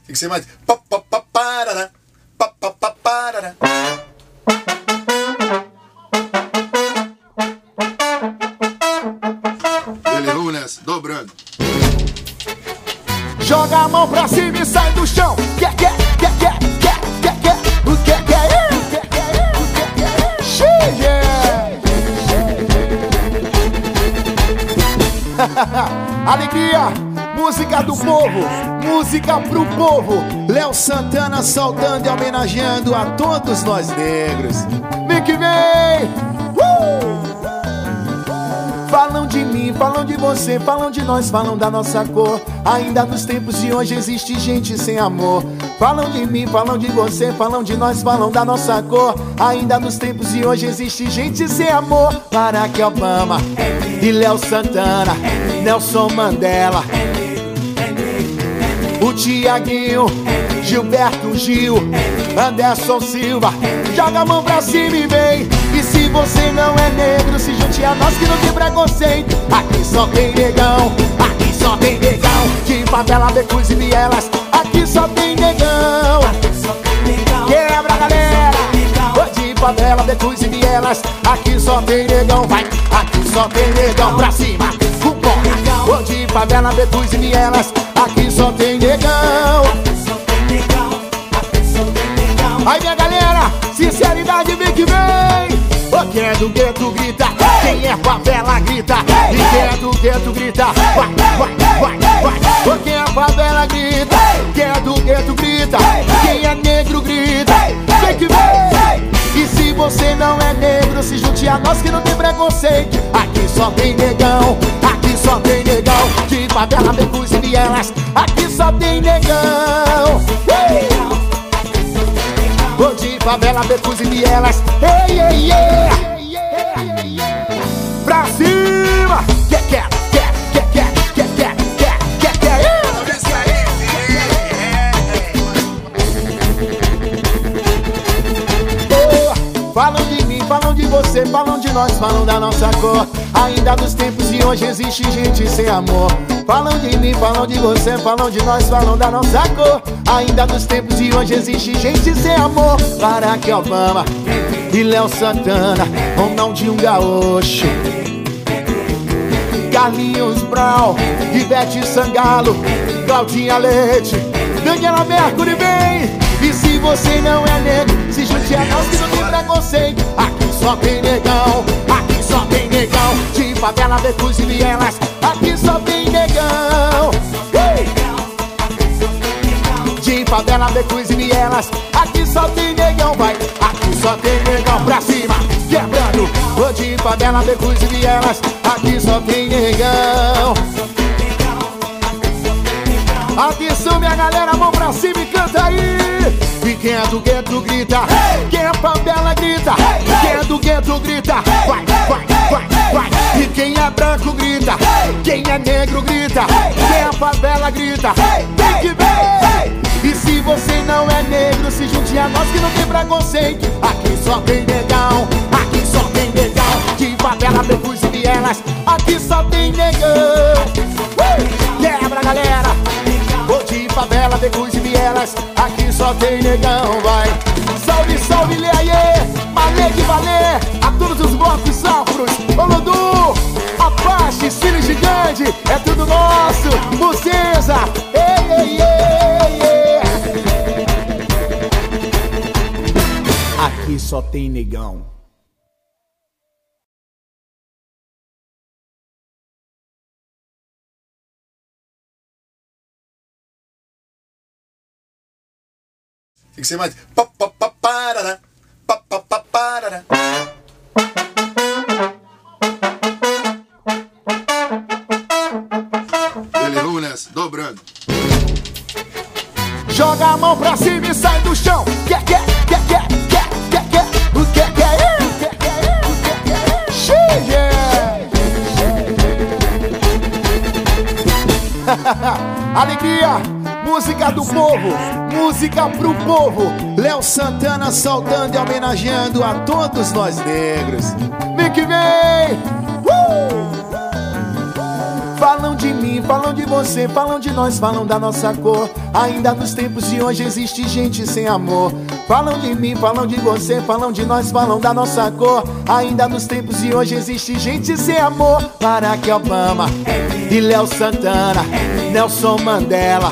Tem que ser mais. Parará, parará. Beleza, vamos nessa, dobrando. Joga a mão pra cima e sai do chão. O que é alegria, música do povo, música pro povo. Léo Santana soltando e homenageando a todos nós negros. Vem que vem! Falam de mim, falam de você, falam de nós, falam da nossa cor. Ainda nos tempos de hoje existe gente sem amor. Falam de mim, falam de você, falam de nós, falam da nossa cor. Ainda nos tempos de hoje existe gente sem amor. Barack Obama e Léo Santana, Nelson Mandela, o Tiaguinho, Gilberto Gil, Anderson Silva. Joga a mão pra cima e vem. E se você não é negro, se junte a nós que não tem preconceito. Aqui só tem negão, aqui só tem negão. De favela, becos e vielas, aqui só tem negão. Quebra, galera. De favela, becos e vielas, aqui só tem negão. Vai, aqui só tem negão. Pra cima, vambora. De favela, becos e vielas, aqui só tem negão. Aí minha galera, sinceridade vem que vem. Quem é do gueto grita, quem é favela grita. E quem é do gueto grita, vai, vai, vai, vai. Quem é favela grita, quem é do gueto grita. Quem é negro grita, vem que vem. E se você não é negro, se junte a nós que não tem preconceito. Aqui só tem negão, aqui só tem negão. De favela, becos e vielas, aqui só tem negão. De favela, becos e vielas, ei, ei, ei. Pra cima. Falam de mim, falam de você, falam de nós, falam da nossa cor. Ainda nos tempos de hoje existe gente sem amor. Falam de mim, falam de você, falam de nós, falam da nossa cor. Ainda nos tempos de hoje existe gente sem amor. Barack Obama e Léo Santana, Ronaldinho Gaúcho, Carlinhos Brown, Ivete Sangalo, Claudinha Leite, Daniela Mercury, vem! E se você não é negro, se junte a nós que não tem preconceito. Aqui só tem negão, aqui só tem negão. De favela, becos e vielas, aqui só tem negão. De favela, becos e vielas, aqui só tem negão. Vai, aqui só tem negão. Pra cima, quebrando. De favela, becos e vielas, aqui só tem negão. Atenção minha galera, mão pra cima e canta aí. E quem é do gueto grita, quem é favela grita. Quem é do gueto grita, vai, vai, vai, vai. E quem é branco grita, quem é negro grita. Quem é favela grita, tem que ver. E se você não é negro, se junte a nós que não tem preconceito. Aqui só tem negão, aqui só tem negão. De favela, becos e vielas, aqui só tem negão. Quebra galera. De favela, becos e vielas, aqui só tem negão, vai. Salve, salve, Leaie, Malê de Valê, a todos os blocos afros. Olodum, Apache, Cine Gigante, é tudo nosso. Buceza, ei, ei, ei, ei. Aqui só tem negão. Tem que ser mais. Parará, parará. Beleza, vamos nessa, dobrando. Joga a mão pra cima e sai do chão. Alegria, música do povo, música pro povo. Léo Santana soltando e homenageando a todos nós negros. Vem que vem! Falam de mim, falam de você, falam de nós, falam da nossa cor. Ainda nos tempos de hoje existe gente sem amor. Falam de mim, falam de você, falam de nós, falam da nossa cor. Ainda nos tempos de hoje existe gente sem amor. Barack Obama e Léo Santana, Nelson Mandela,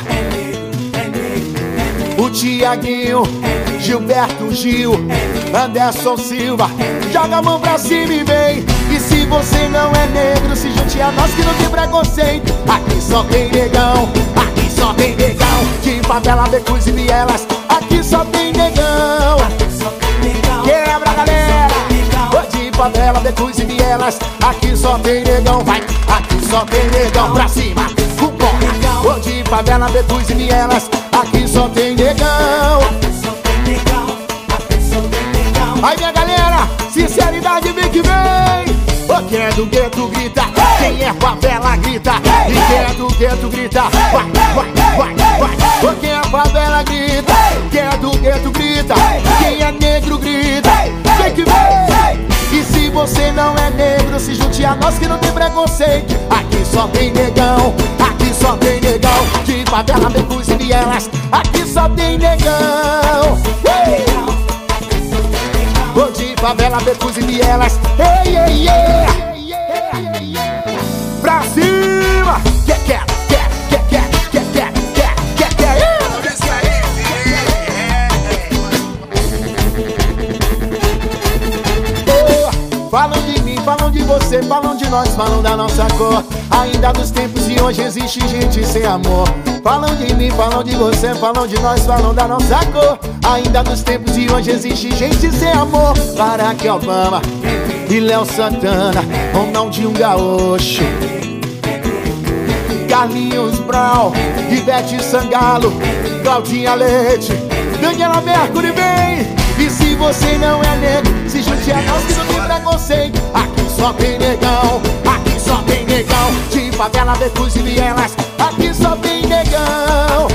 o Tiaguinho, Gilberto Gil, Anderson Silva. Joga a mão pra cima e vem. E se você não é negro, se junte a nós que não tem preconceito. Aqui só tem negão, aqui só tem negão. De favela, becos e vielas, aqui só tem negão. Quebra, galera. De favela, becos e vielas, aqui só tem negão. Vai, aqui só tem negão. Pra cima, vambora. De favela, becos e vielas, aqui só tem negão. Aí, minha galera, sinceridade vem que vem. Quem é do gueto grita, quem é favela grita. E quem é do gueto grita, vai, vai, vai, vai. Quem é favela grita, quem é do gueto grita. Quem é negro grita, vem que vem. E se você não é negro, se junte a nós que não tem preconceito. Aqui só tem negão, aqui só tem negão. De favela, becos e vielas, aqui só tem negão. De favela, becos e vielas, ei, ei, ei. Pra cima. Quer. Falam de mim, falam de você, falam de nós, falam da nossa cor. Ainda nos tempos de hoje existe gente sem amor. Falam de mim, falam de você, falam de nós, falam da nossa cor. Ainda nos tempos de hoje existe gente sem amor. Barack Obama e Léo Santana, Ronaldinho Gaúcho, Carlinhos Brown, Ivete Sangalo, Claudinha Leite, Daniela Mercury, vem. E se você não é negro, se junte a nós que não tem preconceito. Aqui só tem negão, aqui só tem negão. De favela, becos e vielas, aqui só tem negão.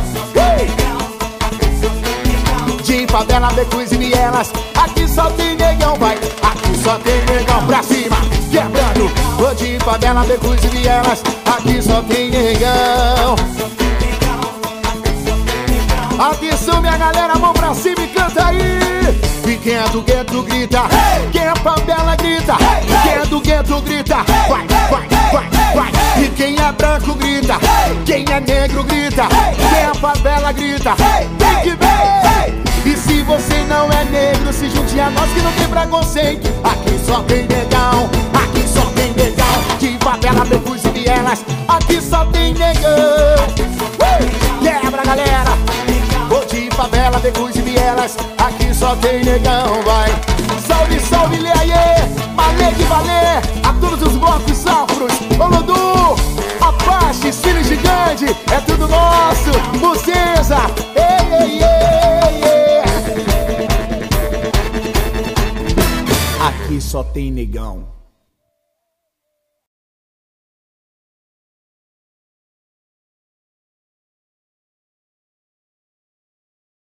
De favela, becos e vielas, aqui só tem negão. Vai, aqui só tem negão. Pra cima, quebrando. De favela, becos e vielas, aqui só tem negão. Atenção, minha galera, mão pra cima e canta aí. E quem é do gueto grita, quem é favela grita. Quem é do gueto grita, vai, vai, vai, vai. E quem é branco grita, quem é negro grita. Quem é favela grita, tem que ver. E se você não é negro, se junte a nós que não tem preconceito. Aqui só tem negão, aqui só tem negão. De favela, becos e vielas, aqui só tem negão. Quebra, galera. De favela, becos e vielas, aqui só tem negão, vai. Salve, salve, Leaie, Malê de Valê, a todos os blocos safros. Olodum, Apache, Cine Gigante, é tudo nosso. Buceza, ei, ei, ei, ei. Aqui só tem negão.